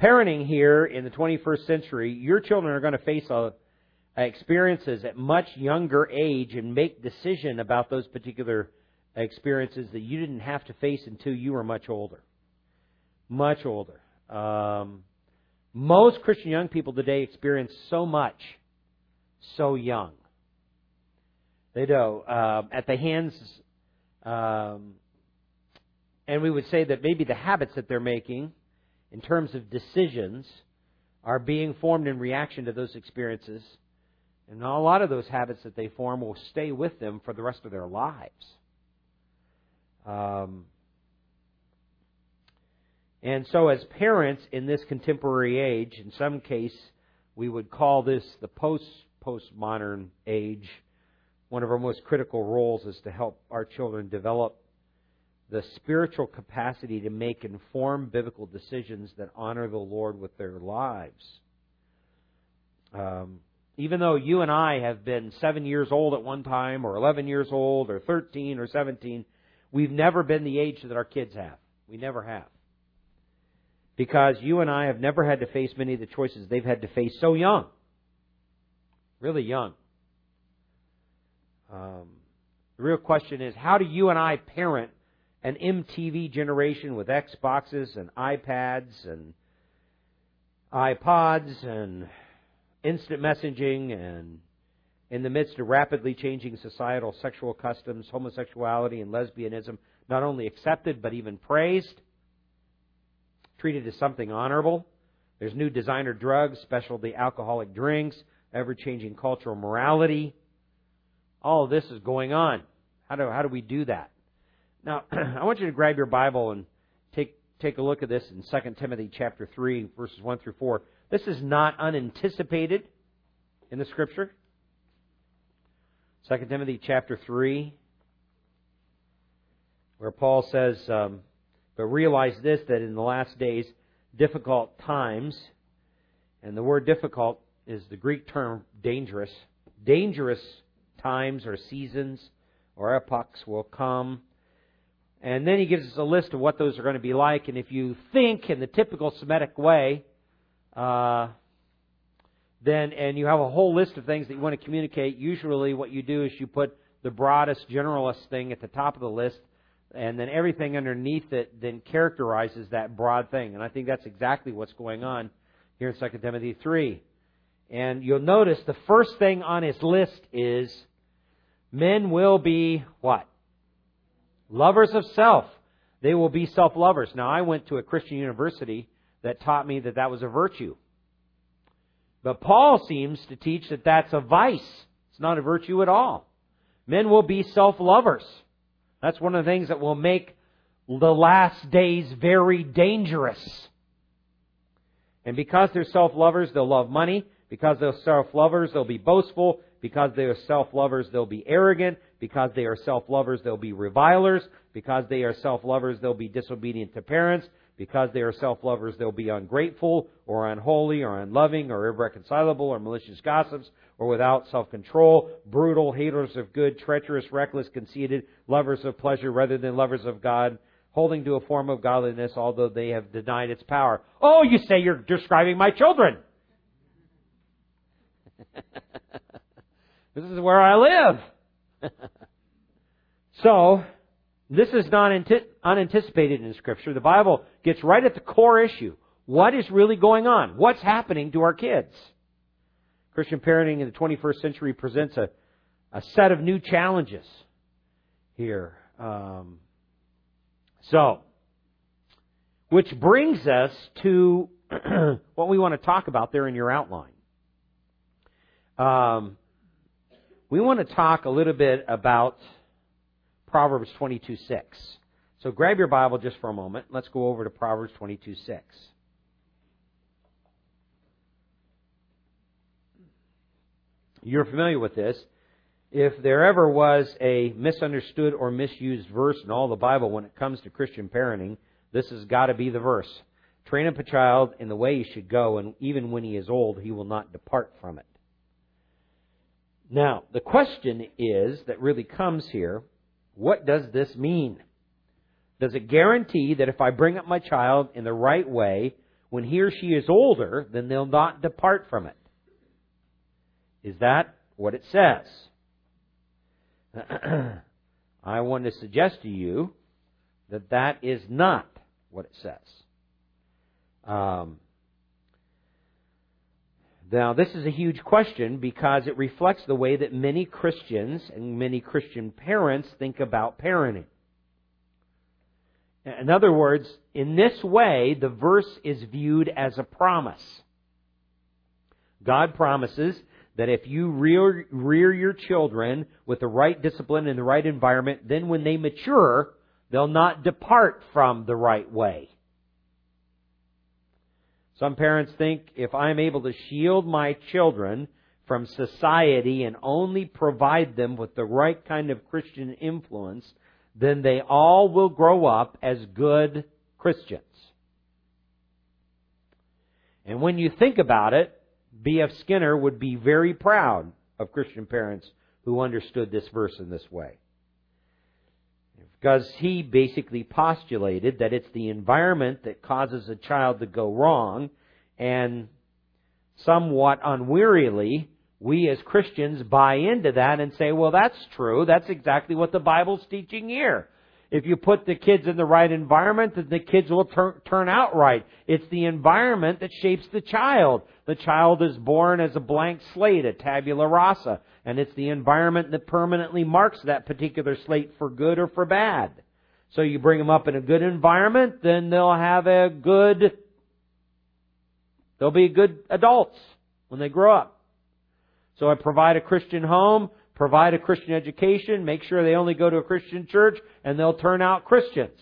parenting here in the 21st century, your children are going to face experiences at much younger age and make decision about those particular experiences that you didn't have to face until you were much older. Much older. Most Christian young people today experience so much so young. They do. At the hands, and we would say that maybe the habits that they're making in terms of decisions are being formed in reaction to those experiences. And a lot of those habits that they form will stay with them for the rest of their lives. And so as parents in this contemporary age, in some case, we would call this the postmodern age. One of our most critical roles is to help our children develop the spiritual capacity to make informed biblical decisions that honor the Lord with their lives. Even though you and I have been 7 years old at one time, or 11 years old, or 13, or 17, we've never been the age that our kids have. We never have. Because you and I have never had to face many of the choices they've had to face so young. Really young. The real question is, how do you and I parent an MTV generation with Xboxes and iPads and iPods and instant messaging, and in the midst of rapidly changing societal sexual customs, homosexuality and lesbianism not only accepted but even praised, treated as something honorable? There's new designer drugs, specialty alcoholic drinks, ever-changing cultural morality. All of this is going on. How do we do that? Now, I want you to grab your Bible and take a look at this in 2 Timothy chapter 3, verses 1 through 4. This is not unanticipated in the Scripture. 2 Timothy chapter 3, where Paul says, but realize this, that in the last days, difficult times, and the word difficult is the Greek term dangerous. Dangerous times or seasons or epochs will come. And then he gives us a list of what those are going to be like. And if you think in the typical Semitic way, and you have a whole list of things that you want to communicate, usually what you do is you put the broadest, generalist thing at the top of the list, and then everything underneath it then characterizes that broad thing. And I think that's exactly what's going on here in 2 Timothy 3. And you'll notice the first thing on his list is men will be what? Lovers of self. They will be self-lovers. Now, I went to a Christian university that taught me that that was a virtue. But Paul seems to teach that that's a vice. It's not a virtue at all. Men will be self-lovers. That's one of the things that will make the last days very dangerous. And because they're self-lovers, they'll love money. Because they're self-lovers, they'll be boastful. Because they are self-lovers, they'll be arrogant. Because they are self-lovers, they'll be revilers. Because they are self-lovers, they'll be disobedient to parents. Because they are self-lovers, they'll be ungrateful or unholy or unloving or irreconcilable or malicious gossips or without self-control, brutal, haters of good, treacherous, reckless, conceited, lovers of pleasure rather than lovers of God, holding to a form of godliness although they have denied its power. Oh, you say you're describing my children. This is where I live. So, this is not unanticipated in Scripture. The Bible gets right at the core issue. What is really going on? What's happening to our kids? Christian parenting in the 21st century presents a set of new challenges here. Which brings us to what we want to talk about there in your outline. We want to talk a little bit about Proverbs 22:6. So grab your Bible just for a moment. Let's go over to Proverbs 22:6. You're familiar with this. If there ever was a misunderstood or misused verse in all the Bible when it comes to Christian parenting, this has got to be the verse. Train up a child in the way he should go, and even when he is old, he will not depart from it. Now, the question is that really comes here, what does this mean? Does it guarantee that if I bring up my child in the right way, when he or she is older, then they'll not depart from it. Is that what it says? I want to suggest to you that that is not what it says. Now, this is a huge question because it reflects the way that many Christians and many Christian parents think about parenting. In other words, in this way, the verse is viewed as a promise. God promises that if you rear your children with the right discipline and the right environment, then when they mature, they'll not depart from the right way. Some parents think if I'm able to shield my children from society and only provide them with the right kind of Christian influence, then they all will grow up as good Christians. And when you think about it, B.F. Skinner would be very proud of Christian parents who understood this verse in this way. Because he basically postulated that it's the environment that causes a child to go wrong, and somewhat unwearily, we as Christians buy into that and say, well, that's true. That's exactly what the Bible's teaching here. If you put the kids in the right environment, then the kids will turn out right. It's the environment that shapes the child. The child is born as a blank slate, a tabula rasa. And it's the environment that permanently marks that particular slate for good or for bad. So you bring them up in a good environment, then they'll be good adults when they grow up. So I provide a Christian home, provide a Christian education, make sure they only go to a Christian church, and they'll turn out Christians.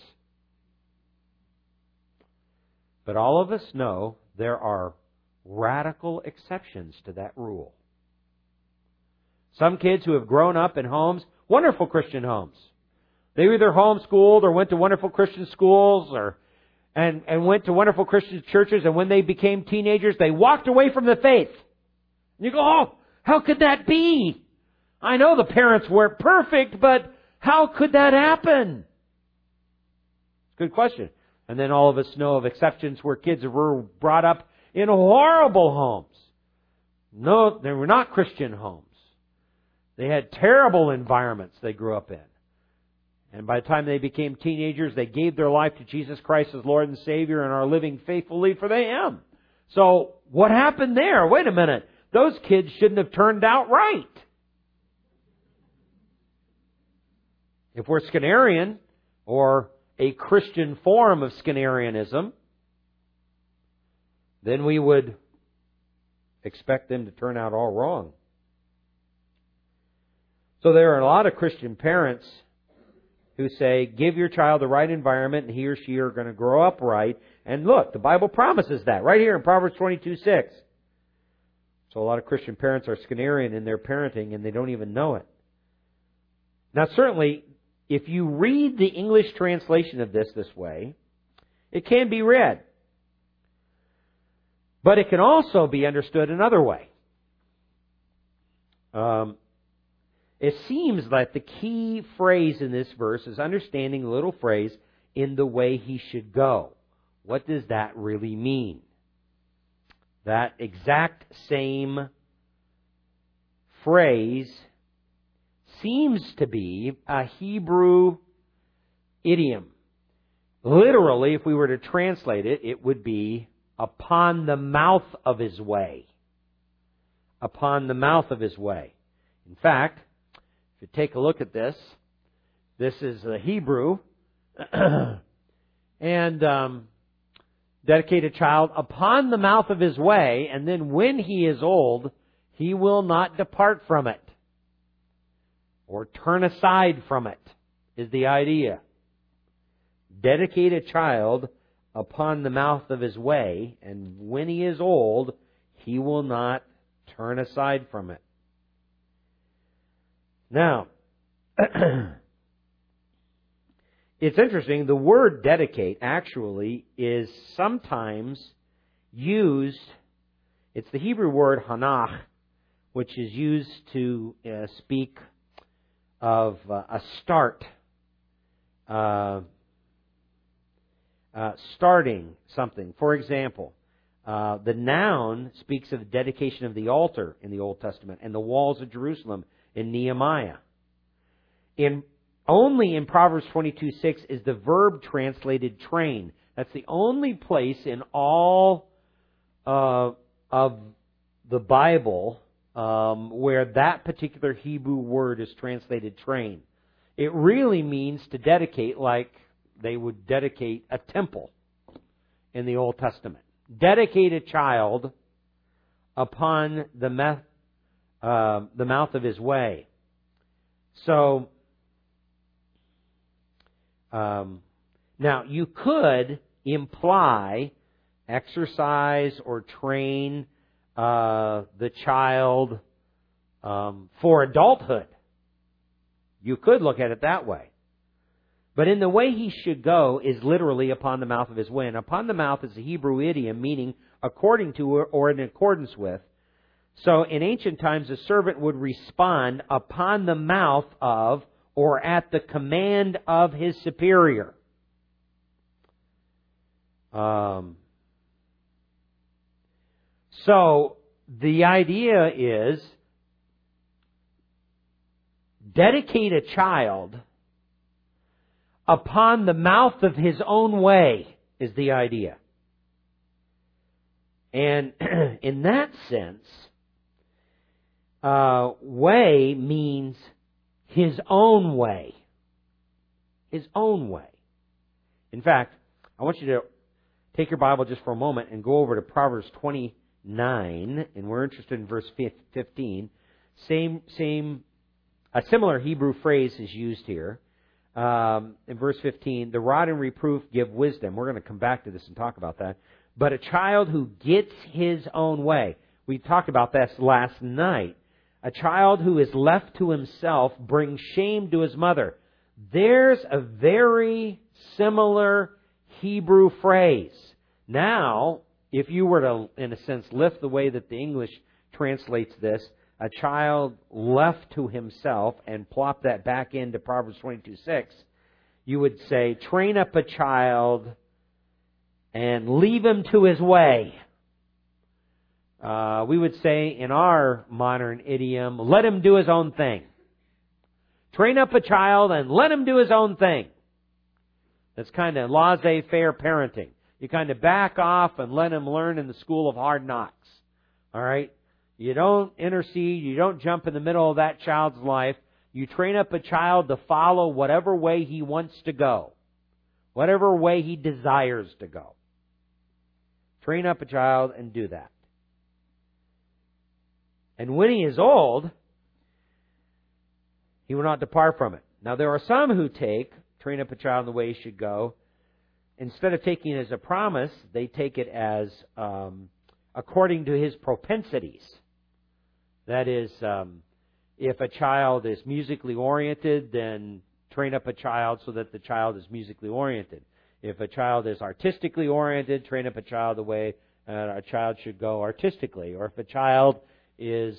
But all of us know there are radical exceptions to that rule. Some kids who have grown up in homes, wonderful Christian homes. They were either homeschooled or went to wonderful Christian schools and went to wonderful Christian churches, and when they became teenagers, they walked away from the faith. And you go, oh, how could that be? I know the parents weren't perfect, but how could that happen? Good question. And then all of us know of exceptions where kids were brought up in horrible homes. No, they were not Christian homes. They had terrible environments they grew up in. And by the time they became teenagers, they gave their life to Jesus Christ as Lord and Savior and are living faithfully for Him. So, what happened there? Wait a minute. Those kids shouldn't have turned out right. If we're Skinnerian, or a Christian form of Skinnerianism, then we would expect them to turn out all wrong. So there are a lot of Christian parents who say, give your child the right environment and he or she are going to grow up right. And look, the Bible promises that right here in Proverbs 22:6. So a lot of Christian parents are Skinnerian in their parenting and they don't even know it. Now certainly, if you read the English translation of this way, it can be read. But it can also be understood another way. It seems that the key phrase in this verse is understanding the little phrase, in the way he should go. What does that really mean? That exact same phrase seems to be a Hebrew idiom. Literally, if we were to translate it, it would be upon the mouth of his way. Upon the mouth of his way. In fact, if you take a look at this, this is the Hebrew, and dedicate a child upon the mouth of his way, and then when he is old, he will not depart from it, or turn aside from it, is the idea. Dedicate a child upon the mouth of his way, and when he is old, he will not turn aside from it. Now, it's interesting, the word dedicate actually is sometimes used, it's the Hebrew word hanach, which is used to speak of a start, starting something. For example, The noun speaks of the dedication of the altar in the Old Testament and the walls of Jerusalem in Nehemiah. Only in Proverbs 22:6 is the verb translated train. That's the only place in all of the Bible where that particular Hebrew word is translated train. It really means to dedicate, like they would dedicate a temple in the Old Testament. Dedicate a child upon the mouth of his way. So, now you could imply exercise or train the child for adulthood. You could look at it that way. But in the way he should go is literally upon the mouth of his way. And upon the mouth is a Hebrew idiom meaning according to or in accordance with. So in ancient times, a servant would respond upon the mouth of or at the command of his superior. So the idea is dedicate a child upon the mouth of his own way is the idea. And in that sense, way means his own way. His own way. In fact, I want you to take your Bible just for a moment and go over to Proverbs 29, and we're interested in verse 15. A similar Hebrew phrase is used here. In verse 15, the rod and reproof give wisdom. We're going to come back to this and talk about that. But a child who gets his own way. We talked about this last night. A child who is left to himself brings shame to his mother. There's a very similar Hebrew phrase. Now, if you were to, in a sense, lift the way that the English translates this, a child left to himself, and plop that back into Proverbs 22:6, you would say, train up a child and leave him to his way. We would say in our modern idiom, let him do his own thing. Train up a child and let him do his own thing. That's kind of laissez-faire parenting. You kind of back off and let him learn in the school of hard knocks. All right? You don't intercede. You don't jump in the middle of that child's life. You train up a child to follow whatever way he wants to go. Whatever way he desires to go. Train up a child and do that. And when he is old, he will not depart from it. Now there are some who train up a child in the way he should go. Instead of taking it as a promise, they take it as according to his propensities. That is, if a child is musically oriented, then train up a child so that the child is musically oriented. If a child is artistically oriented, train up a child the way a child should go artistically. Or if a child is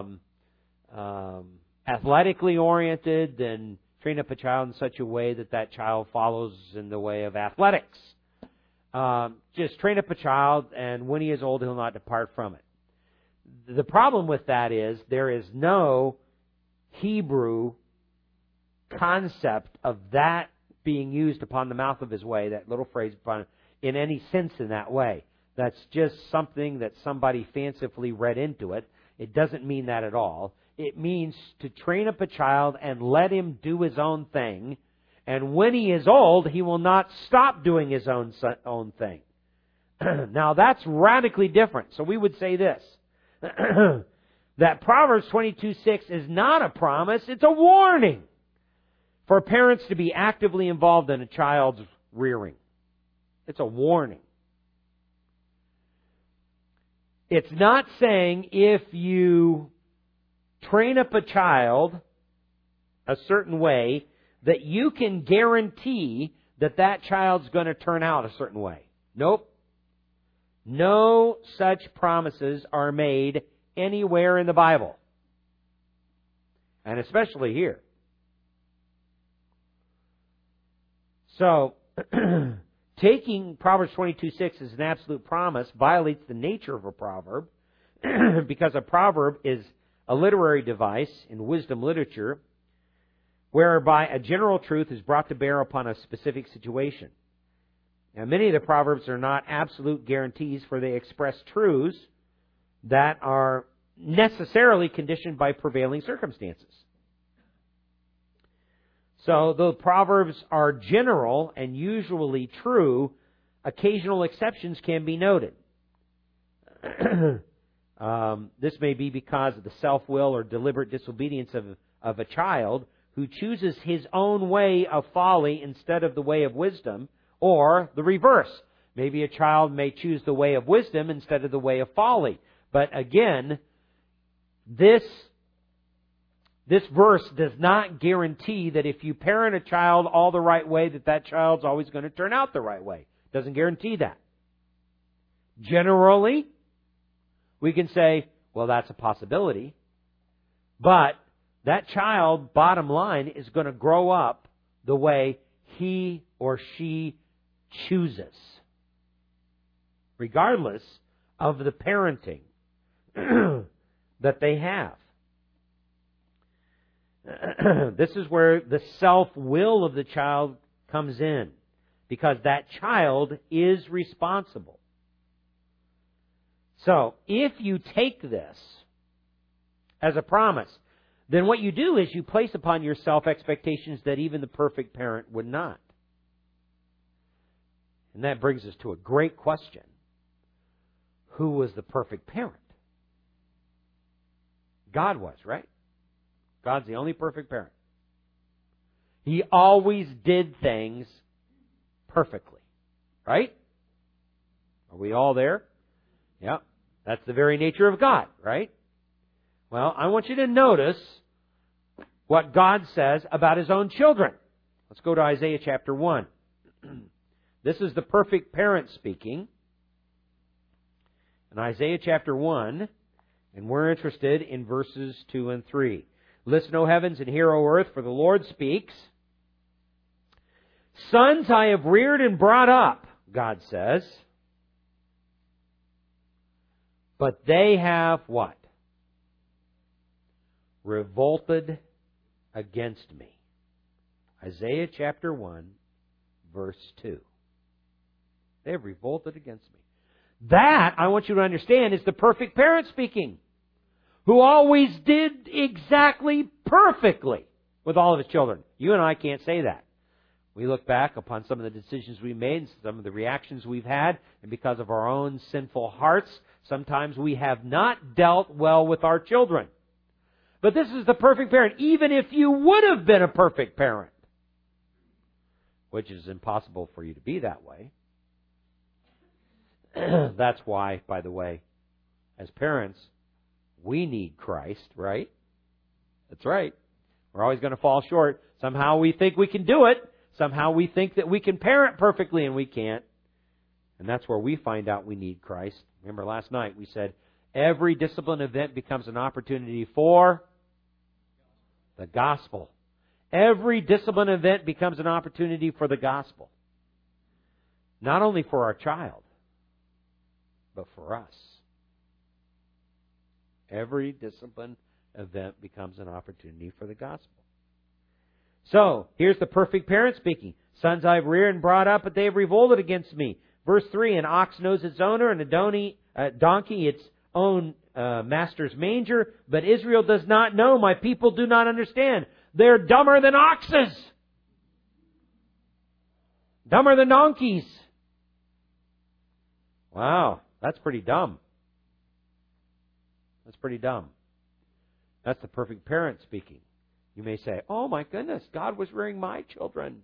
athletically oriented, then train up a child in such a way that that child follows in the way of athletics. Just train up a child, and when he is old, he'll not depart from it. The problem with that is there is no Hebrew concept of that being used upon the mouth of his way, that little phrase, in any sense in that way. That's just something that somebody fancifully read into it. It doesn't mean that at all. It means to train up a child and let him do his own thing. And when he is old, he will not stop doing his own thing. Now, that's radically different. So we would say this, that Proverbs 22:6 is not a promise, it's a warning for parents to be actively involved in a child's rearing. It's a warning. It's not saying if you train up a child a certain way that you can guarantee that that child's going to turn out a certain way. Nope. No such promises are made anywhere in the Bible. And especially here. So, Taking Proverbs 22:6 as an absolute promise violates the nature of a proverb, because a proverb is a literary device in wisdom literature whereby a general truth is brought to bear upon a specific situation. Now, many of the proverbs are not absolute guarantees, for they express truths that are necessarily conditioned by prevailing circumstances. So, though proverbs are general and usually true, occasional exceptions can be noted. This may be because of the self-will or deliberate disobedience of a child who chooses his own way of folly instead of the way of wisdom, or the reverse. Maybe a child may choose the way of wisdom instead of the way of folly. But again, this verse does not guarantee that if you parent a child all the right way, that child's always going to turn out the right way. It doesn't guarantee that. Generally, we can say, well, that's a possibility. But that child, bottom line, is going to grow up the way he or she chooses, regardless of the parenting that they have. This is where the self-will of the child comes in, because that child is responsible. So, if you take this as a promise, then what you do is you place upon yourself expectations that even the perfect parent would not. And that brings us to a great question. Who was the perfect parent? God was, right? God's the only perfect parent. He always did things perfectly. Right? Are we all there? Yeah. That's the very nature of God, right? Well, I want you to notice what God says about His own children. Let's go to Isaiah chapter 1. This is the perfect parent speaking. In Isaiah chapter 1, and we're interested in verses 2 and 3. Listen, O heavens, and hear, O earth, for the Lord speaks. Sons I have reared and brought up, God says. But they have what? Revolted against me. Isaiah chapter 1, verse 2. They have revolted against me. That, I want you to understand, is the perfect parent speaking, who always did exactly perfectly with all of his children. You and I can't say that. We look back upon some of the decisions we made, some of the reactions we've had, and because of our own sinful hearts, sometimes we have not dealt well with our children. But this is the perfect parent, even if you would have been a perfect parent, which is impossible for you to be that way. That's why, by the way, as parents, we need Christ, right? That's right. We're always going to fall short. Somehow we think we can do it. Somehow we think that we can parent perfectly, and we can't. And that's where we find out we need Christ. Remember last night we said every discipline event becomes an opportunity for the gospel. Every discipline event becomes an opportunity for the gospel. Not only for our child, but for us. Every discipline event becomes an opportunity for the gospel. So, here's the perfect parent speaking. Sons I have reared and brought up, but they have revolted against me. Verse 3, an ox knows its owner, and a donkey its own master's manger, but Israel does not know. My people do not understand. They're dumber than oxes. Dumber than donkeys. Wow, that's pretty dumb. That's pretty dumb. That's the perfect parent speaking. You may say, oh my goodness, God was rearing my children.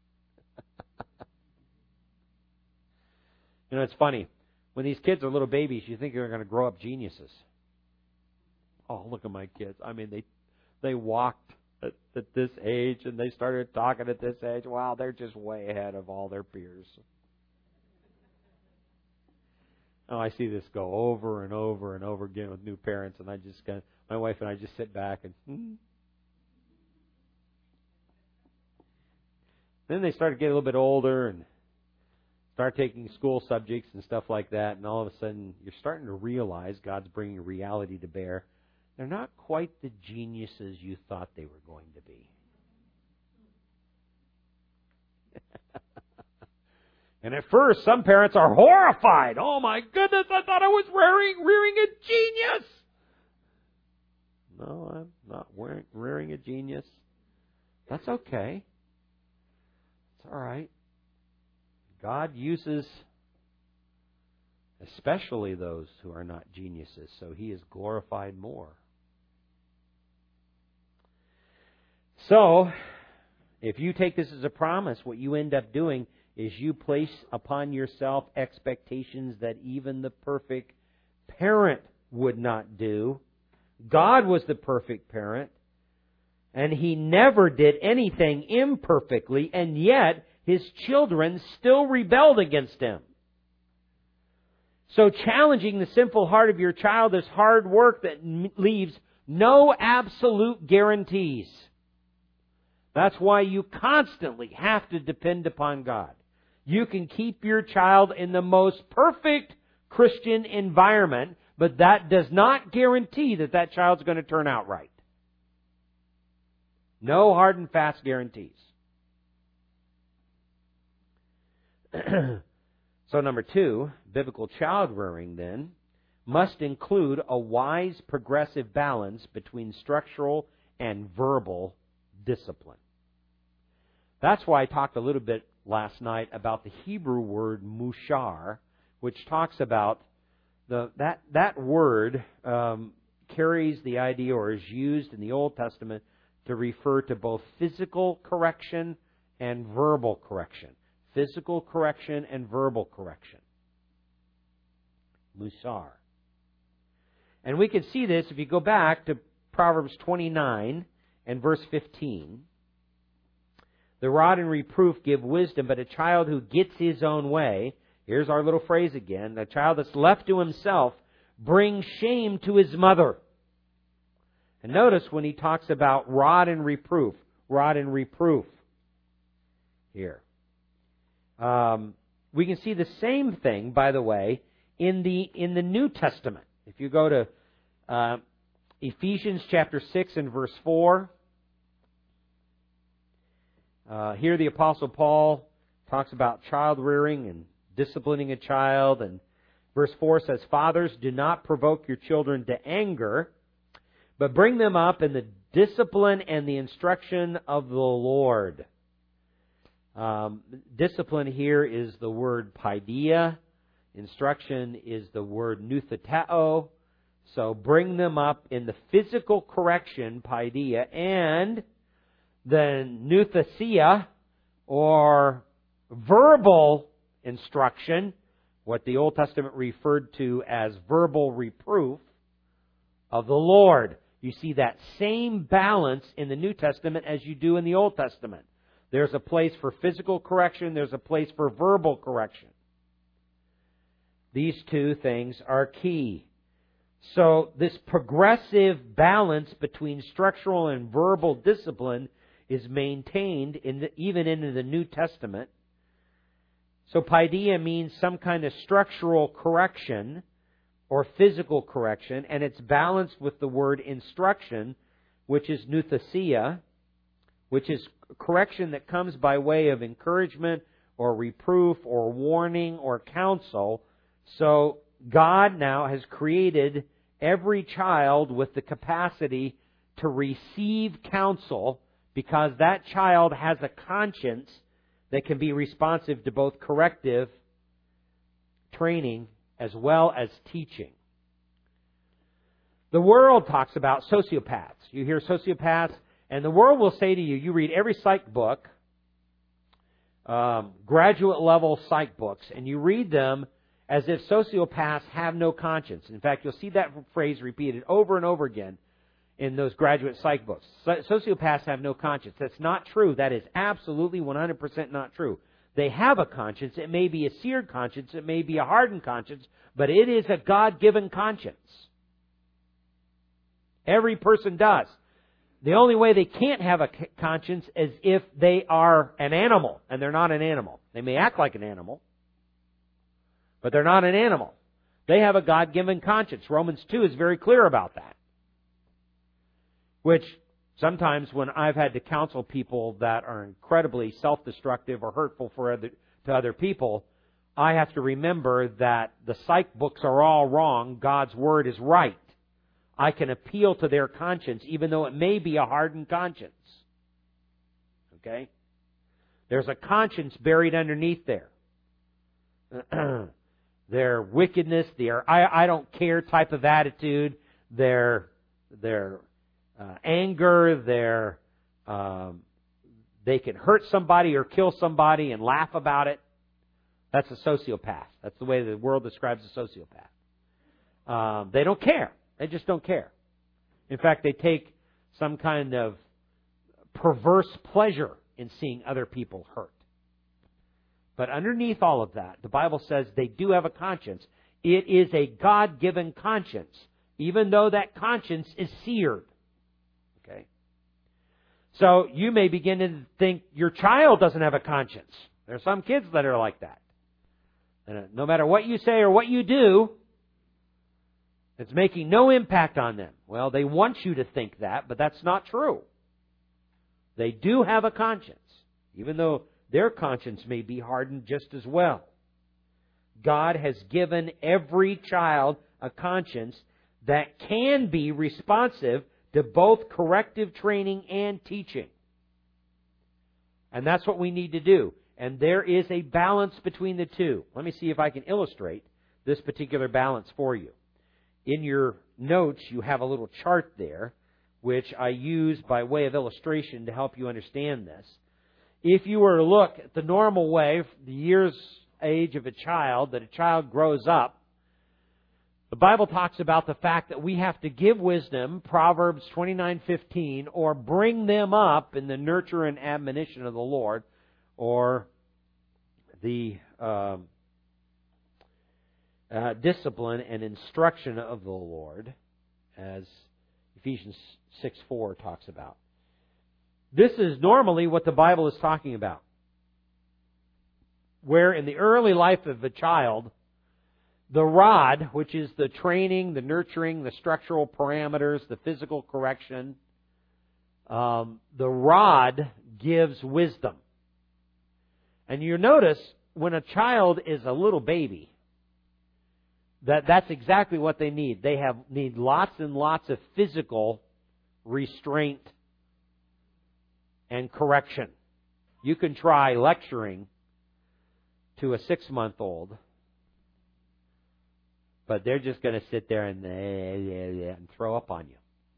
You know, it's funny. When these kids are little babies, you think they're going to grow up geniuses. Oh, look at my kids. I mean, they walked at this age, and they started talking at this age. Wow, they're just way ahead of all their peers. Oh, I see this go over and over and over again with new parents, and my wife and I just sit back and Then they started getting a little bit older, and Start taking school subjects and stuff like that, and all of a sudden you're starting to realize God's bringing reality to bear. They're not quite the geniuses you thought they were going to be. And at first, some parents are horrified. Oh my goodness, I thought I was rearing a genius. No, I'm not rearing a genius. That's okay. It's all right. God uses especially those who are not geniuses, so He is glorified more. So, if you take this as a promise, what you end up doing is you place upon yourself expectations that even the perfect parent would not do. God was the perfect parent, and He never did anything imperfectly, and yet His children still rebelled against Him. So challenging the sinful heart of your child is hard work that leaves no absolute guarantees. That's why you constantly have to depend upon God. You can keep your child in the most perfect Christian environment, but that does not guarantee that that child's going to turn out right. No hard and fast guarantees. So number 2, biblical child rearing then must include a wise progressive balance between structural and verbal discipline. That's why I talked a little bit last night about the Hebrew word mushar, which talks about that word carries the idea, or is used in the Old Testament to refer to both physical correction and verbal correction. Physical correction and verbal correction. Musar. And we can see this if you go back to Proverbs 29 and verse 15. The rod and reproof give wisdom, but a child who gets his own way, here's our little phrase again, a child that's left to himself brings shame to his mother. And notice when he talks about rod and reproof here. We can see the same thing, by the way, in the New Testament. If you go to Ephesians chapter 6 and verse 4, here the Apostle Paul talks about child rearing and disciplining a child. And verse 4 says, "Fathers, do not provoke your children to anger, but bring them up in the discipline and the instruction of the Lord." Discipline here is the word paideia. Instruction is the word nutheteo. So bring them up in the physical correction, paideia, and the nuthesia, or verbal instruction, what the Old Testament referred to as verbal reproof of the Lord. You see that same balance in the New Testament as you do in the Old Testament. There's a place for physical correction. There's a place for verbal correction. These two things are key. So this progressive balance between structural and verbal discipline is maintained even in the New Testament. So paideia means some kind of structural correction or physical correction, and it's balanced with the word instruction, which is nuthesia, which is correction that comes by way of encouragement or reproof or warning or counsel. So God now has created every child with the capacity to receive counsel, because that child has a conscience that can be responsive to both corrective training as well as teaching. The world talks about sociopaths. You hear sociopaths, and the world will say to you, you read every psych book, graduate level psych books, and you read them as if sociopaths have no conscience. In fact, you'll see that phrase repeated over and over again in those graduate psych books. Sociopaths have no conscience. That's not true. That is absolutely 100% not true. They have a conscience. It may be a seared conscience. It may be a hardened conscience. But it is a God-given conscience. Every person does. The only way they can't have a conscience is if they are an animal, and they're not an animal. They may act like an animal, But they're not an animal. They have a God-given conscience. Romans 2 is very clear about that. Which sometimes when I've had to counsel people that are incredibly self-destructive or hurtful to other people, I have to remember that the psych books are all wrong. God's Word is right. I can appeal to their conscience, even though it may be a hardened conscience. Okay? There's a conscience buried underneath there. Their wickedness, their I don't care type of attitude, their anger, they can hurt somebody or kill somebody and laugh about it. That's a sociopath. That's the way the world describes a sociopath. They don't care. They just don't care. In fact, they take some kind of perverse pleasure in seeing other people hurt. But underneath all of that, the Bible says they do have a conscience. It is a God-given conscience, even though that conscience is seared. Okay? So you may begin to think your child doesn't have a conscience. There are some kids that are like that. And no matter what you say or what you do, it's making no impact on them. Well, they want you to think that, but that's not true. They do have a conscience, even though their conscience may be hardened just as well. God has given every child a conscience that can be responsive to both corrective training and teaching. And that's what we need to do. And there is a balance between the two. Let me see if I can illustrate this particular balance for you. In your notes, you have a little chart there, which I use by way of illustration to help you understand this. If you were to look at the normal way, the years age of a child, that a child grows up, the Bible talks about the fact that we have to give wisdom, Proverbs 29:15, or bring them up in the nurture and admonition of the Lord, or the discipline and instruction of the Lord, as Ephesians 6:4 talks about. This is normally what the Bible is talking about. Where in the early life of a child, the rod, which is the training, the nurturing, the structural parameters, the physical correction, the rod gives wisdom. And you notice when a child is a little baby, that's exactly what they need. They need lots and lots of physical restraint and correction. You can try lecturing to a 6-month-old, but they're just going to sit there and throw up on you.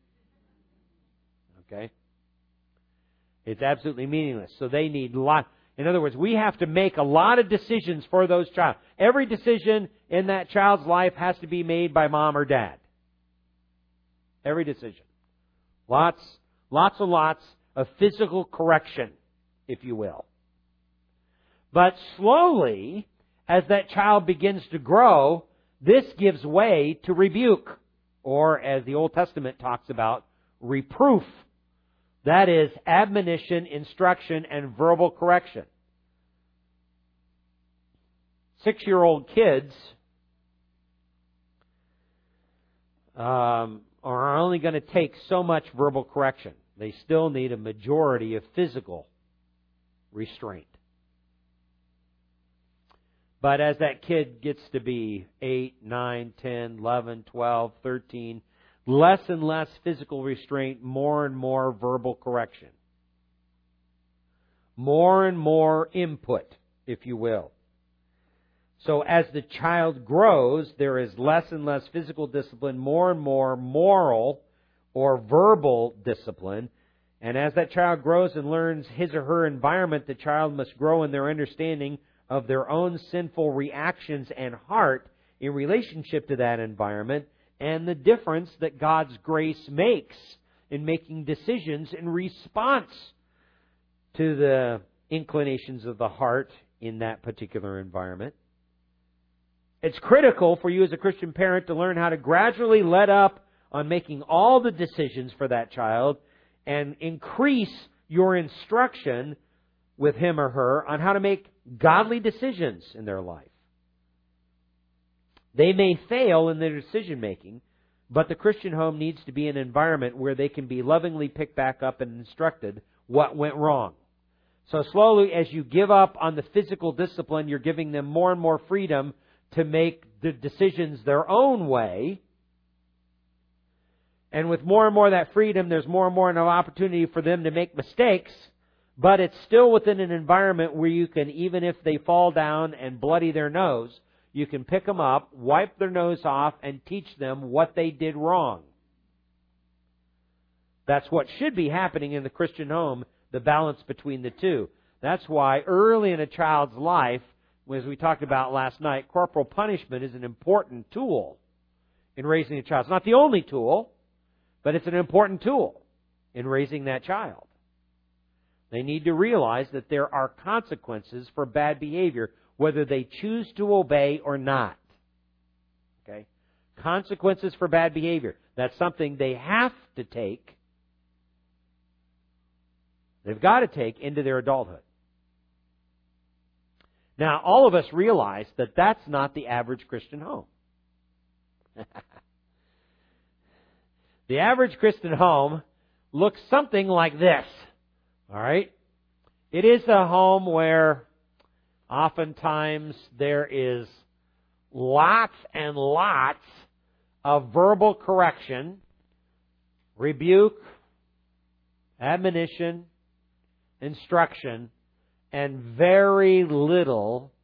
Okay? It's absolutely meaningless. So they need lots. In other words, we have to make a lot of decisions for those child. Every decision in that child's life has to be made by mom or dad. Every decision. Lots and lots of physical correction, if you will. But slowly, as that child begins to grow, this gives way to rebuke, or as the Old Testament talks about, reproof. That is admonition, instruction, and verbal correction. 6-year-old kids are only going to take so much verbal correction. They still need a majority of physical restraint. But as that kid gets to be 8, 9, 10, 11, 12, 13, less and less physical restraint, more and more verbal correction. More and more input, if you will. So as the child grows, there is less and less physical discipline, more and more moral or verbal discipline. And as that child grows and learns his or her environment, the child must grow in their understanding of their own sinful reactions and heart in relationship to that environment, and the difference that God's grace makes in making decisions in response to the inclinations of the heart in that particular environment. It's critical for you as a Christian parent to learn how to gradually let up on making all the decisions for that child and increase your instruction with him or her on how to make godly decisions in their life. They may fail in their decision making, but the Christian home needs to be an environment where they can be lovingly picked back up and instructed what went wrong. So slowly, as you give up on the physical discipline, you're giving them more and more freedom to make the decisions their own way. And with more and more of that freedom, there's more and more an opportunity for them to make mistakes. But it's still within an environment where you can, even if they fall down and bloody their nose, you can pick them up, wipe their nose off, and teach them what they did wrong. That's what should be happening in the Christian home, the balance between the two. That's why early in a child's life, as we talked about last night, corporal punishment is an important tool in raising a child. It's not the only tool, but it's an important tool in raising that child. They need to realize that there are consequences for bad behavior, whether they choose to obey or not. Okay? Consequences for bad behavior. That's something they have to take. They've got to take into their adulthood. Now, all of us realize that that's not the average Christian home. The average Christian home looks something like this. All right? It is a home where oftentimes there is lots and lots of verbal correction, rebuke, admonition, instruction, and very little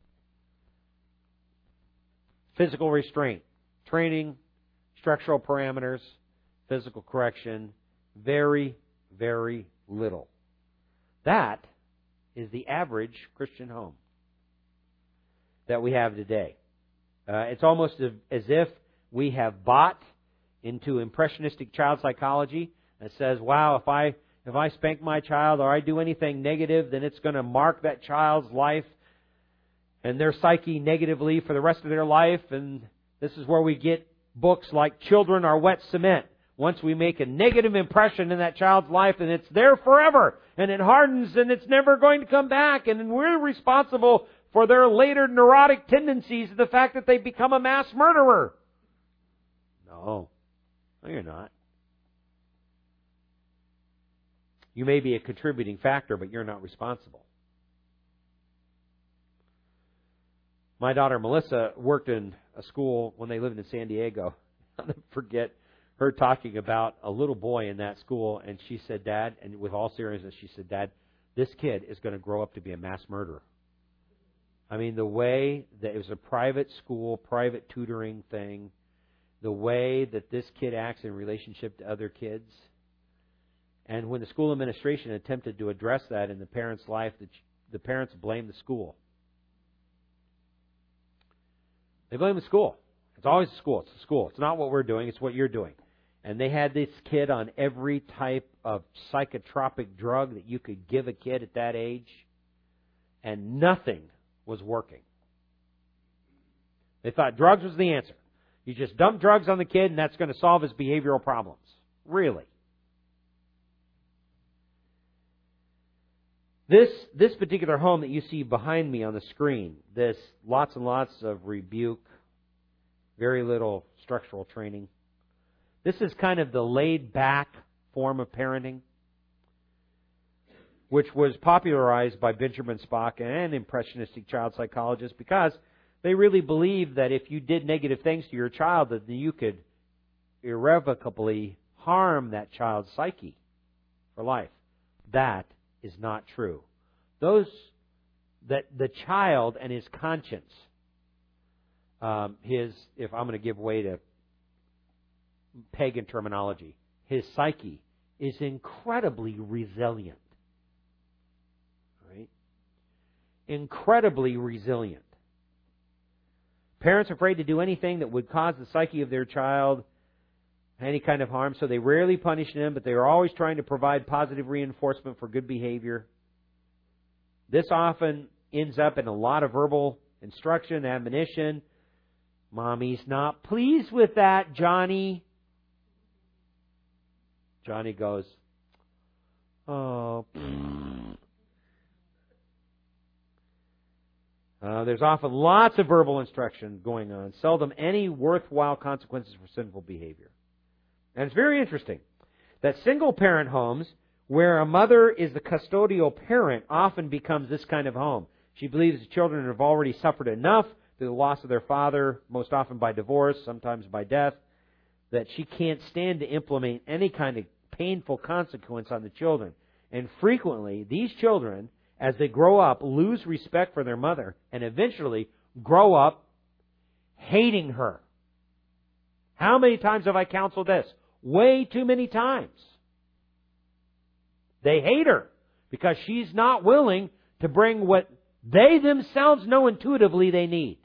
physical restraint. Training, structural parameters, physical correction, very, very little. That is the average Christian home that we have today. It's almost as if we have bought into impressionistic child psychology that says, wow, if I spank my child or I do anything negative, then it's going to mark that child's life and their psyche negatively for the rest of their life. And this is where we get books like Children Are Wet Cement. Once we make a negative impression in that child's life, and it's there forever, and it hardens, and it's never going to come back, and we're responsible for their later neurotic tendencies, the fact that they become a mass murderer. No, you're not. You may be a contributing factor, but you're not responsible. My daughter Melissa worked in a school when they lived in San Diego. I'll never forget her talking about a little boy in that school, and she said, Dad, and with all seriousness, she said, Dad, this kid is going to grow up to be a mass murderer. I mean, the way that it was a private school, private tutoring thing, the way that this kid acts in relationship to other kids. And when the school administration attempted to address that in the parents' life, the parents blamed the school. They blame the school. It's always the school. It's the school. It's not what we're doing. It's what you're doing. And they had this kid on every type of psychotropic drug that you could give a kid at that age. And nothing was working. They thought drugs was the answer. You just dump drugs on the kid and that's going to solve his behavioral problems. Really? This particular home that you see behind me on the screen, this lots and lots of rebuke, very little structural training. This is kind of the laid-back form of parenting, which was popularized by Benjamin Spock and impressionistic child psychologists because they really believed that if you did negative things to your child, that you could irrevocably harm that child's psyche for life. That is not true. That the child and his conscience, if I'm going to give way to pagan terminology, his psyche is incredibly resilient. Right? Incredibly resilient. Parents are afraid to do anything that would cause the psyche of their child any kind of harm, so they rarely punish them, but they are always trying to provide positive reinforcement for good behavior. This often ends up in a lot of verbal instruction, admonition. Mommy's not pleased with that, Johnny. Johnny goes, oh. There's often lots of verbal instruction going on, seldom any worthwhile consequences for sinful behavior. And it's very interesting that single-parent homes, where a mother is the custodial parent, often becomes this kind of home. She believes the children have already suffered enough through the loss of their father, most often by divorce, sometimes by death, that she can't stand to implement any kind of painful consequence on the children. And frequently, these children, as they grow up, lose respect for their mother and eventually grow up hating her. How many times have I counseled this? Way too many times. They hate her because she's not willing to bring what they themselves know intuitively they need.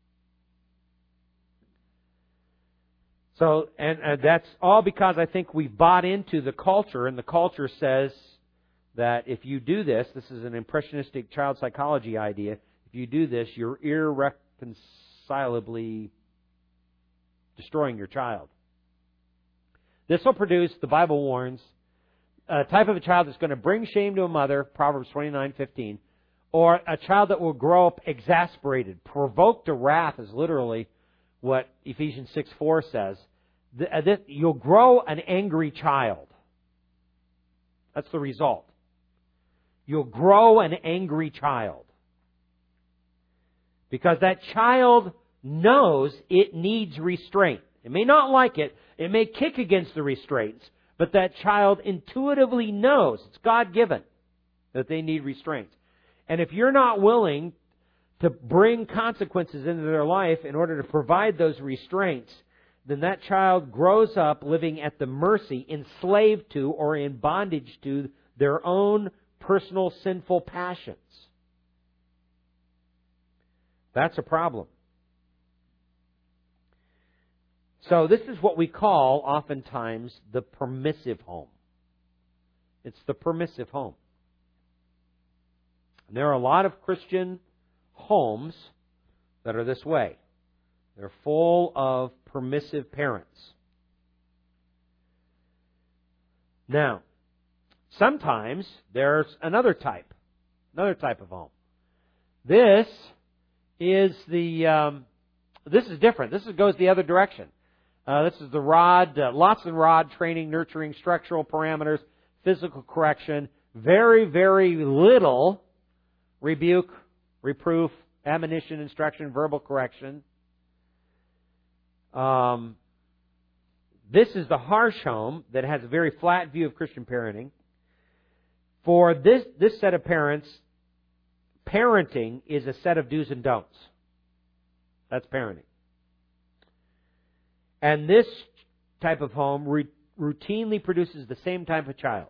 So, and that's all because I think we've bought into the culture, and the culture says that if you do this, this is an impressionistic child psychology idea, if you do this, you're irreconcilably destroying your child. This will produce, the Bible warns, a type of a child that's going to bring shame to a mother, Proverbs 29:15, or a child that will grow up exasperated. Provoked to wrath is literally what Ephesians 6:4 says. You'll grow an angry child. That's the result. You'll grow an angry child. Because that child knows it needs restraint. It may not like it. It may kick against the restraints. But that child intuitively knows, it's God-given, that they need restraints. And if you're not willing to bring consequences into their life in order to provide those restraints, then that child grows up living at the mercy, enslaved to, or in bondage to their own personal sinful passions. That's a problem. So this is what we call, oftentimes, the permissive home. It's the permissive home. And there are a lot of Christian homes that are this way. They're full of permissive parents. Now, sometimes there's another type of home. This is different. This goes the other direction. This is the rod, lots of rod training, nurturing, structural parameters, physical correction, very, very little rebuke, reproof, admonition, instruction, verbal correction. This is the harsh home that has a very flat view of Christian parenting. For this set of parents, parenting is a set of do's and don'ts. That's parenting. And this type of home routinely produces the same type of child.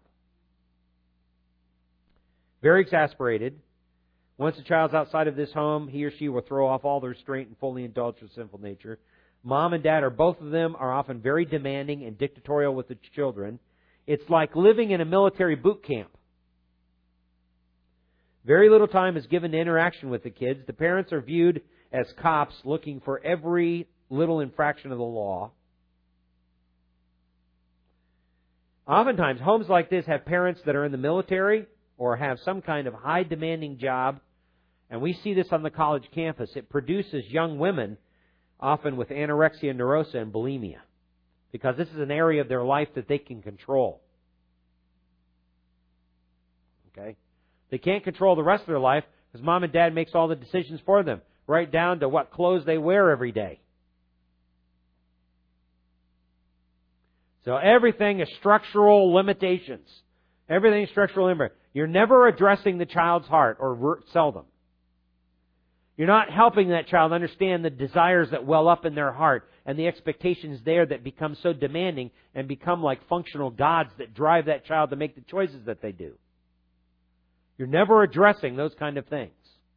Very exasperated. Once a child's outside of this home, he or she will throw off all the restraint and fully indulge their sinful nature. Mom and dad, or both of them, are often very demanding and dictatorial with the children. It's like living in a military boot camp. Very little time is given to interaction with the kids. The parents are viewed as cops looking for every little infraction of the law. Oftentimes, homes like this have parents that are in the military or have some kind of high demanding job. And we see this on the college campus. It produces young women often with anorexia nervosa and bulimia, because this is an area of their life that they can control. Okay? They can't control the rest of their life because mom and dad makes all the decisions for them, right down to what clothes they wear every day. So everything is structural limitations. Everything is structural limitations. You're never addressing the child's heart, or seldom. You're not helping that child understand the desires that well up in their heart and the expectations there that become so demanding and become like functional gods that drive that child to make the choices that they do. You're never addressing those kind of things.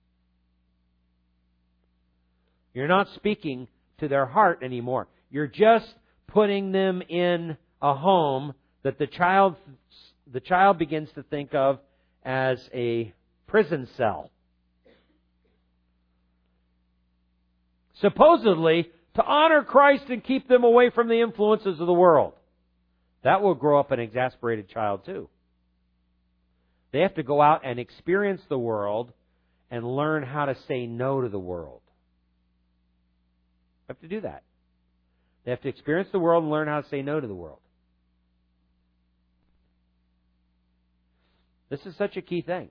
You're not speaking to their heart anymore. You're just putting them in a home that the child begins to think of as a prison cell. Supposedly, to honor Christ and keep them away from the influences of the world. That will grow up an exasperated child too. They have to go out and experience the world and learn how to say no to the world. They have to do that. They have to experience the world and learn how to say no to the world. This is such a key thing.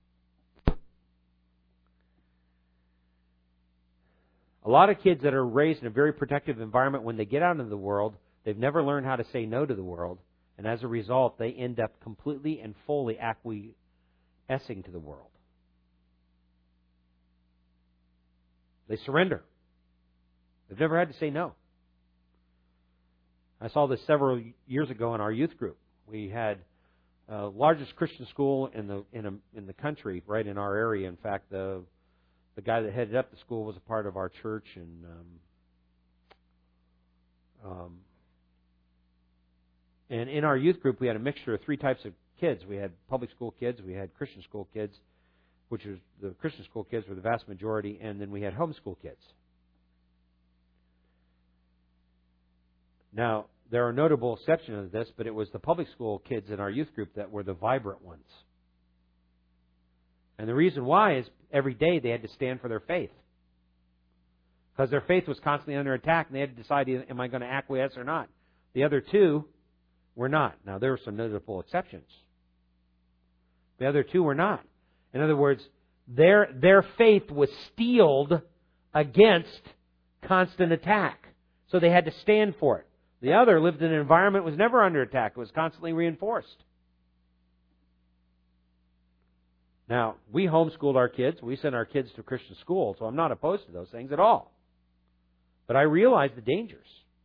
A lot of kids that are raised in a very protective environment, when they get out into the world, they've never learned how to say no to the world. And as a result, they end up completely and fully acquiescing to the world. They surrender. They've never had to say no. I saw this several years ago in our youth group. We had largest Christian school in the country, right in our area. In fact, the guy that headed up the school was a part of our church, and in our youth group we had a mixture of three types of kids. We had public school kids, we had Christian school kids, which was the Christian school kids were the vast majority, and then we had homeschool kids. Now, there are notable exceptions to this, but it was the public school kids in our youth group that were the vibrant ones. And the reason why is every day they had to stand for their faith. Because their faith was constantly under attack, and they had to decide, am I going to acquiesce or not? The other two were not. Now, there were some notable exceptions. The other two were not. In other words, their faith was steeled against constant attack. So they had to stand for it. The other lived in an environment that was never under attack. It was constantly reinforced. Now, we homeschooled our kids. We sent our kids to Christian school, so I'm not opposed to those things at all. But I realize the dangers.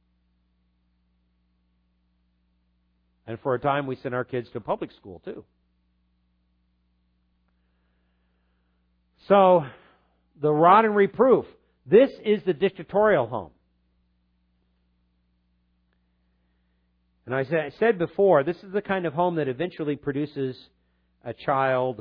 And for a time, we sent our kids to public school, too. So, the rod and reproof. This is the dictatorial home. And I said before, this is the kind of home that eventually produces a child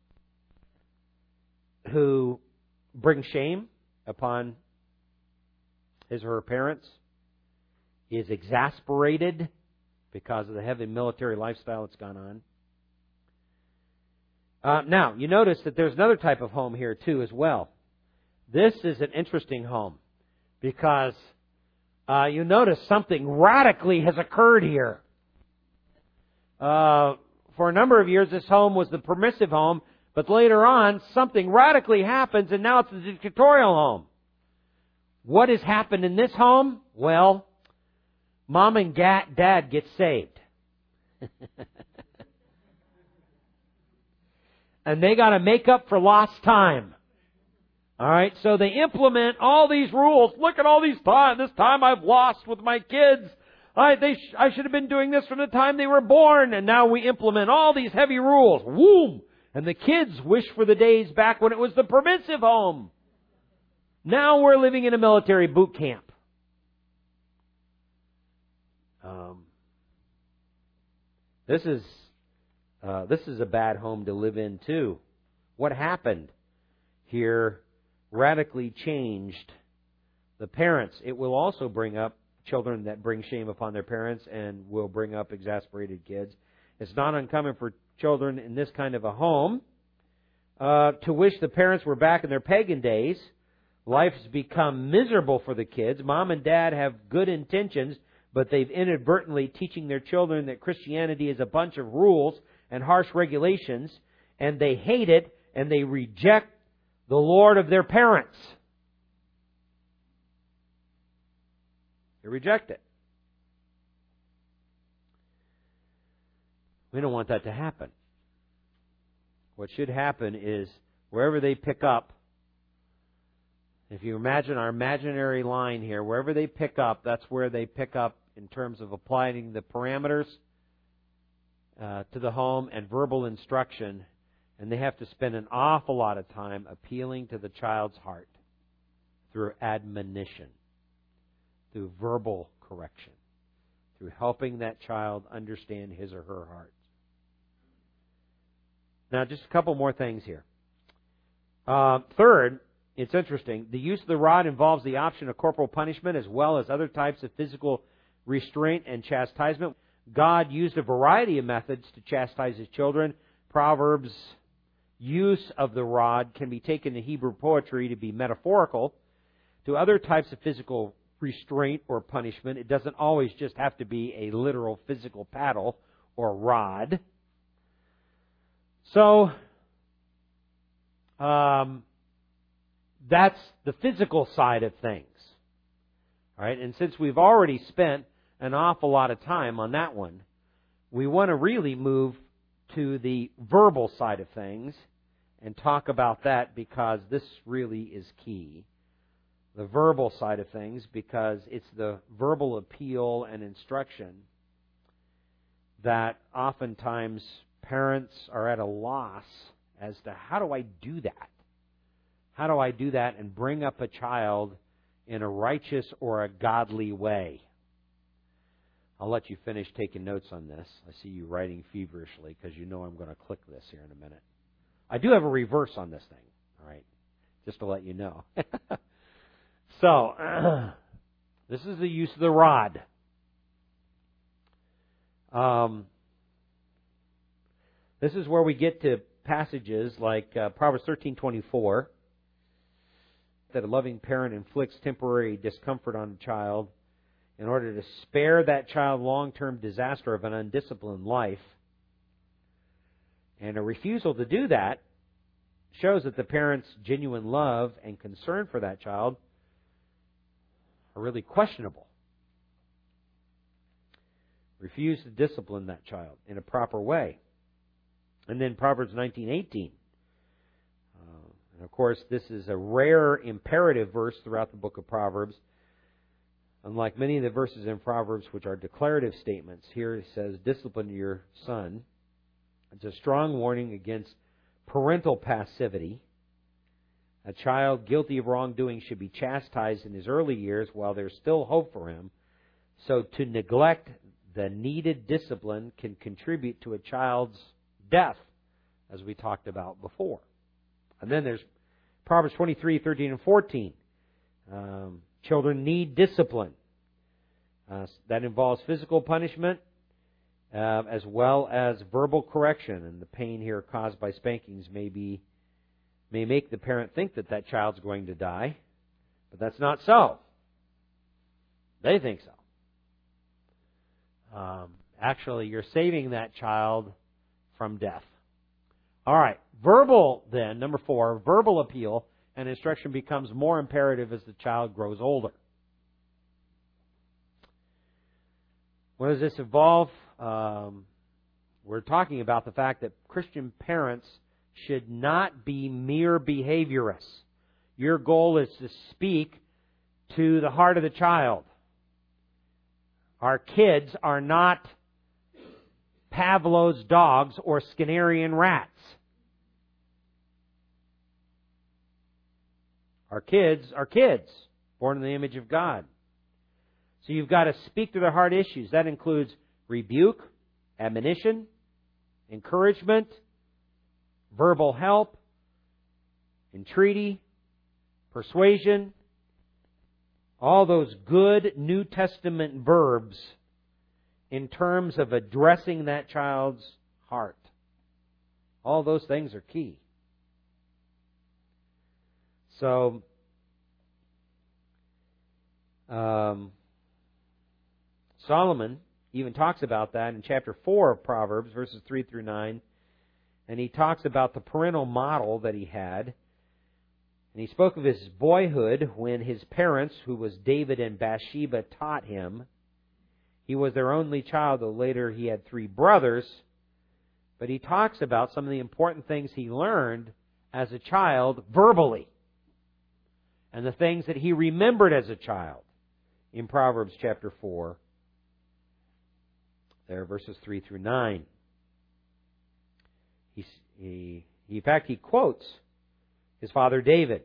who brings shame upon his or her parents, is exasperated because of the heavy military lifestyle that's gone on. Now, you notice that there's another type of home here too as well. This is an interesting home because you notice something radically has occurred here. For a number of years, this home was the permissive home, but later on, something radically happens, and now it's the dictatorial home. What has happened in this home? Well, Mom and Dad get saved. And they got to make up for lost time. All right, so they implement all these rules. Look at all these time. This time I've lost with my kids. I should have been doing this from the time they were born, and now we implement all these heavy rules. Woo! And the kids wish for the days back when it was the permissive home. Now we're living in a military boot camp. This is a bad home to live in too. What happened here radically changed the parents. It will also bring up children that bring shame upon their parents and will bring up exasperated kids. It's not uncommon for children in this kind of a home to wish the parents were back in their pagan days. Life has become miserable for the kids. Mom and Dad have good intentions, but they've inadvertently teaching their children that Christianity is a bunch of rules and harsh regulations, and they hate it, and they reject the Lord of their parents. They reject it. We don't want that to happen. What should happen is wherever they pick up, if you imagine our imaginary line here, wherever they pick up, that's where they pick up in terms of applying the parameters to the home and verbal instruction. And they have to spend an awful lot of time appealing to the child's heart through admonition, through verbal correction, through helping that child understand his or her heart. Now, just a couple more things here. Third, it's interesting. The use of the rod involves the option of corporal punishment as well as other types of physical restraint and chastisement. God used a variety of methods to chastise His children. Proverbs use of the rod can be taken in Hebrew poetry to be metaphorical to other types of physical restraint or punishment. It doesn't always just have to be a literal physical paddle or rod. So, that's the physical side of things. All right, and since we've already spent an awful lot of time on that one, we want to really move to the verbal side of things and talk about that, because this really is key. The verbal side of things, because it's the verbal appeal and instruction that oftentimes parents are at a loss as to how do I do that? How do I do that and bring up a child in a righteous or a godly way? I'll let you finish taking notes on this. I see you writing feverishly because you know I'm going to click this here in a minute. I do have a reverse on this thing, all right, just to let you know. So, this is the use of the rod. This is where we get to passages like Proverbs 13:24, that a loving parent inflicts temporary discomfort on a child in order to spare that child long-term disaster of an undisciplined life. And a refusal to do that shows that the parent's genuine love and concern for that child are really questionable. Refuse to discipline that child in a proper way. And then Proverbs 19:18. And of course, this is a rare imperative verse throughout the book of Proverbs. Unlike many of the verses in Proverbs which are declarative statements, here it says, discipline your son. It's a strong warning against parental passivity. A child guilty of wrongdoing should be chastised in his early years while there's still hope for him. So to neglect the needed discipline can contribute to a child's death, as we talked about before. And then there's Proverbs 23:13 and 14. Children need discipline. That involves physical punishment as well as verbal correction. And the pain here caused by spankings may make the parent think that that child's going to die. But that's not so. They think so. Actually, you're saving that child from death. All right. Verbal, then, number 4, verbal appeal and instruction becomes more imperative as the child grows older. What does this involve? We're talking about the fact that Christian parents should not be mere behaviorists. Your goal is to speak to the heart of the child. Our kids are not Pavlov's dogs or Skinnerian rats. Our kids are kids, born in the image of God. So you've got to speak to their heart issues. That includes rebuke, admonition, encouragement, verbal help, entreaty, persuasion, all those good New Testament verbs in terms of addressing that child's heart. All those things are key. So, Solomon even talks about that in chapter 4 of Proverbs, verses 3 through 9. And he talks about the parental model that he had. And he spoke of his boyhood when his parents, who was David and Bathsheba, taught him. He was their only child, though later he had 3 brothers. But he talks about some of the important things he learned as a child verbally. And the things that he remembered as a child in Proverbs chapter 4. There, verses 3 through 9. In fact, he quotes his father David.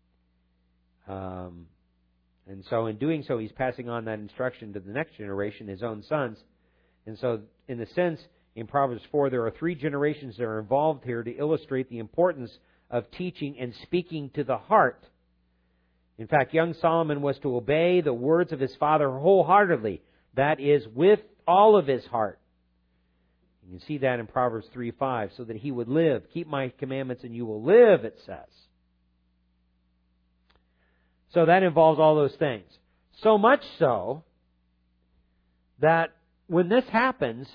And so in doing so, he's passing on that instruction to the next generation, his own sons. And so, in the sense, in Proverbs 4, there are 3 generations that are involved here to illustrate the importance of teaching and speaking to the heart. In fact, young Solomon was to obey the words of his father wholeheartedly. That is, with all of his heart. You can see that in Proverbs 3:5, so that he would live. Keep my commandments and you will live, it says. So that involves all those things. So much so that when this happens,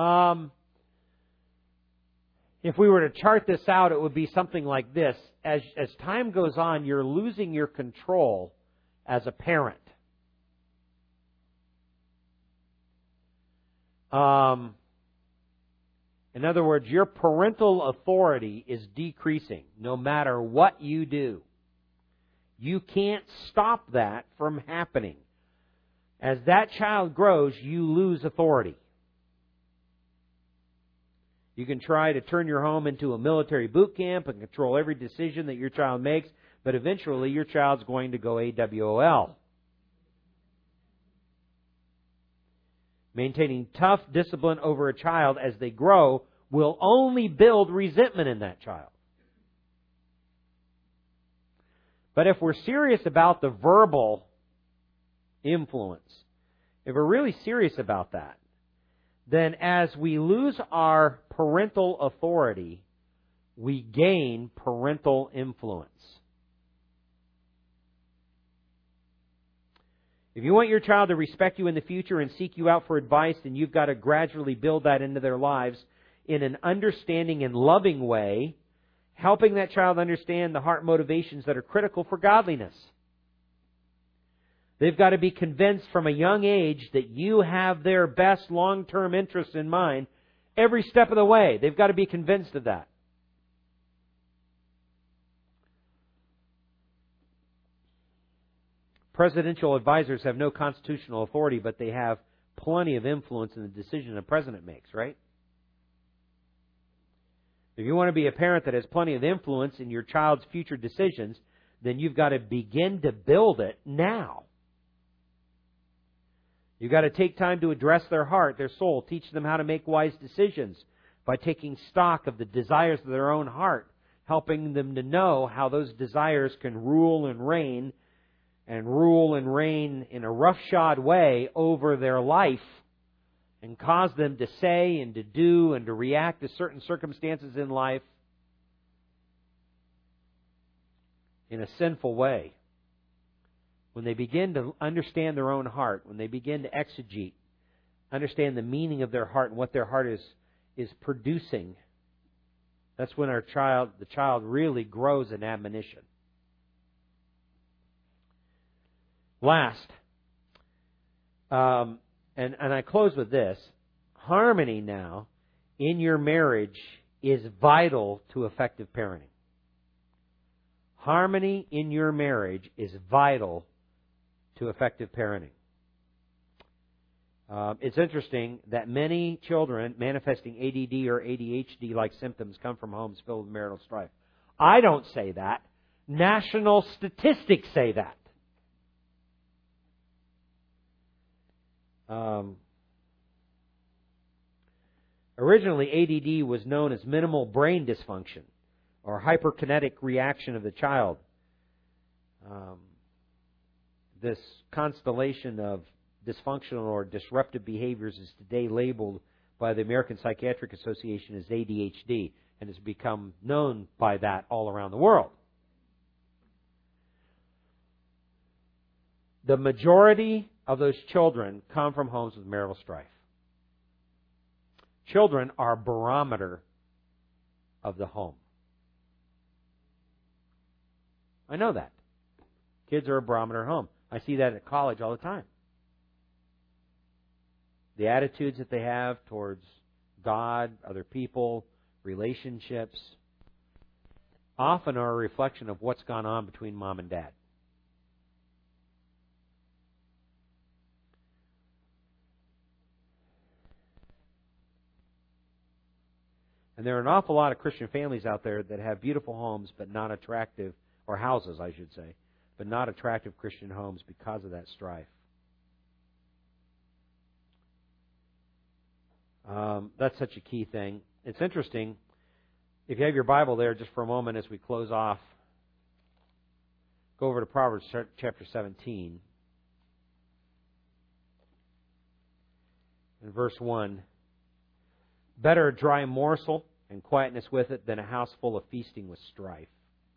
if we were to chart this out, it would be something like this. As time goes on, you're losing your control as a parent. In other words, your parental authority is decreasing no matter what you do. You can't stop that from happening. As that child grows, you lose authority. You can try to turn your home into a military boot camp and control every decision that your child makes, but eventually your child's going to go AWOL. Maintaining tough discipline over a child as they grow will only build resentment in that child. But if we're serious about the verbal influence, if we're really serious about that, then as we lose our parental authority, we gain parental influence. If you want your child to respect you in the future and seek you out for advice, then you've got to gradually build that into their lives in an understanding and loving way, helping that child understand the heart motivations that are critical for godliness. They've got to be convinced from a young age that you have their best long-term interests in mind every step of the way. They've got to be convinced of that. Presidential advisors have no constitutional authority, but they have plenty of influence in the decision a president makes, right? If you want to be a parent that has plenty of influence in your child's future decisions, then you've got to begin to build it now. You've got to take time to address their heart, their soul, teach them how to make wise decisions by taking stock of the desires of their own heart, helping them to know how those desires can rule and reign in a roughshod way over their life and cause them to say and to do and to react to certain circumstances in life in a sinful way. When they begin to understand their own heart, when they begin to exegete, understand the meaning of their heart and what their heart is producing, that's when the child really grows in admonition. Last, and I close with this, harmony now in your marriage is vital to effective parenting. Harmony in your marriage is vital to effective parenting. It's interesting that many children manifesting ADD or ADHD-like symptoms come from homes filled with marital strife. I don't say that. National statistics say that. Originally, ADD was known as minimal brain dysfunction or hyperkinetic reaction of the child. This constellation of dysfunctional or disruptive behaviors is today labeled by the American Psychiatric Association as ADHD and has become known by that all around the world. The majority of those children come from homes with marital strife. Children are a barometer of the home. I know that. Kids are a barometer of home. I see that at college all the time. The attitudes that they have towards God, other people, relationships, often are a reflection of what's gone on between mom and dad. And there are an awful lot of Christian families out there that have beautiful homes but not attractive, or houses, I should say, but not attractive Christian homes because of that strife. That's such a key thing. It's interesting. If you have your Bible there just for a moment as we close off, go over to Proverbs chapter 17. In verse 1. Better a dry morsel and quietness with it than a house full of feasting with strife.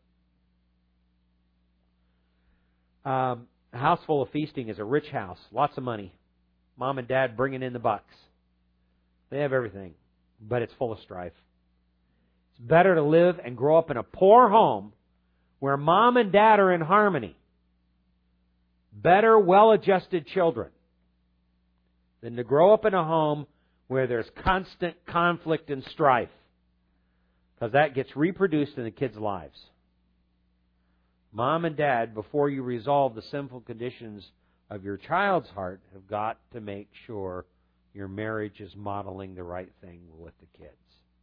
A house full of feasting is a rich house, lots of money. Mom and Dad bringing in the bucks. They have everything, but it's full of strife. It's better to live and grow up in a poor home where Mom and Dad are in harmony. Better, well-adjusted children than to grow up in a home where there's constant conflict and strife, because that gets reproduced in the kids' lives. Mom and Dad, before you resolve the sinful conditions of your child's heart, have got to make sure your marriage is modeling the right thing with the kids.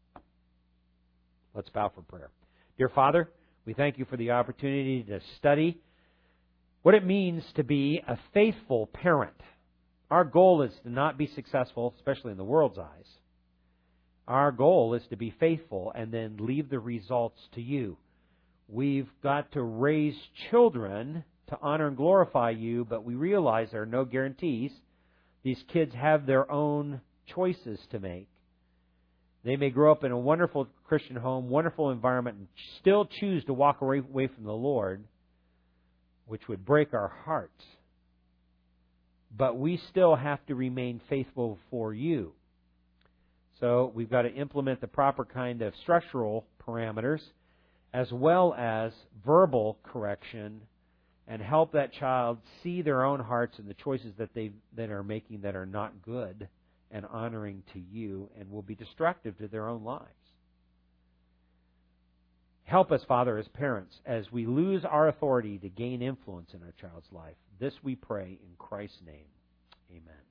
Let's bow for prayer. Dear Father, we thank you for the opportunity to study what it means to be a faithful parent. Our goal is to not be successful, especially in the world's eyes. Our goal is to be faithful and then leave the results to you. We've got to raise children to honor and glorify you, but we realize there are no guarantees. These kids have their own choices to make. They may grow up in a wonderful Christian home, wonderful environment, and still choose to walk away from the Lord, which would break our hearts. But we still have to remain faithful for you. So we've got to implement the proper kind of structural parameters as well as verbal correction and help that child see their own hearts and the choices that are making that are not good and honoring to you and will be destructive to their own lives. Help us, Father, as parents, as we lose our authority to gain influence in our child's life. This we pray in Christ's name. Amen.